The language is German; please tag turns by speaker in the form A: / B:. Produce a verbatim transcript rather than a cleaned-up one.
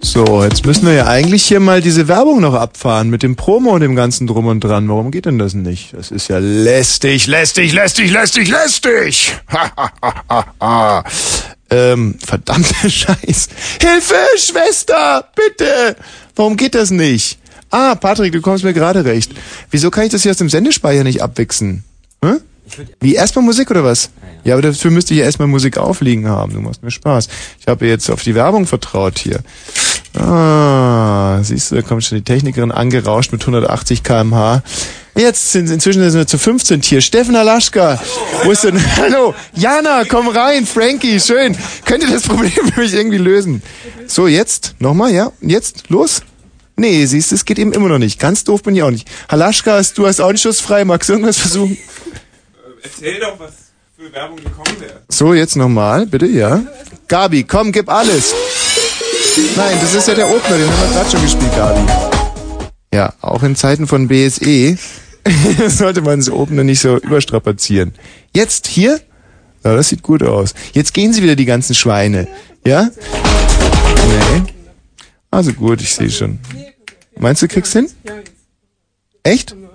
A: So, jetzt müssen wir ja eigentlich hier mal diese Werbung noch abfahren mit dem Promo und dem ganzen Drum und Dran. Warum geht denn das nicht? Das ist ja lästig, lästig, lästig, lästig, lästig. Ha, ha, ha, ha, ha. Ähm, verdammter Scheiß. Hilfe, Schwester, bitte. Warum geht das nicht? Ah, Patrick, du kommst mir gerade recht. Wieso kann ich das hier aus dem Sendespeicher nicht abwichsen? Hm? Wie, erstmal Musik oder was? Ja, aber dafür müsste ich ja erstmal Musik aufliegen haben. Du machst mir Spaß. Ich habe jetzt auf die Werbung vertraut hier. Ah, siehst du, da kommt schon die Technikerin angerauscht mit hundertachtzig Kilometer pro Stunde. Jetzt sind inzwischen sind wir zu fünfzehn hier. Steffen Halaschka. Wo ist denn? Hallo. Jana, komm rein. Frankie, schön. Könnt ihr das Problem für mich irgendwie lösen? So, jetzt. Nochmal, ja? Jetzt. Los. Nee, siehst du, es geht eben immer noch nicht. Ganz doof bin ich auch nicht. Halaschka, du hast auch einen Schuss frei. Magst du irgendwas versuchen?
B: Erzähl doch, was für Werbung gekommen wäre.
A: So, jetzt nochmal, bitte, ja. Gabi, komm, gib alles. Nein, das ist ja der Opener, den haben wir gerade schon gespielt, Gabi. Ja, auch in Zeiten von B S E sollte man das Opener nicht so überstrapazieren. Jetzt hier? Ja, das sieht gut aus. Jetzt gehen sie wieder, die ganzen Schweine. Ja? Nee. Also gut, ich sehe schon. Meinst du, kriegst hin? Echt?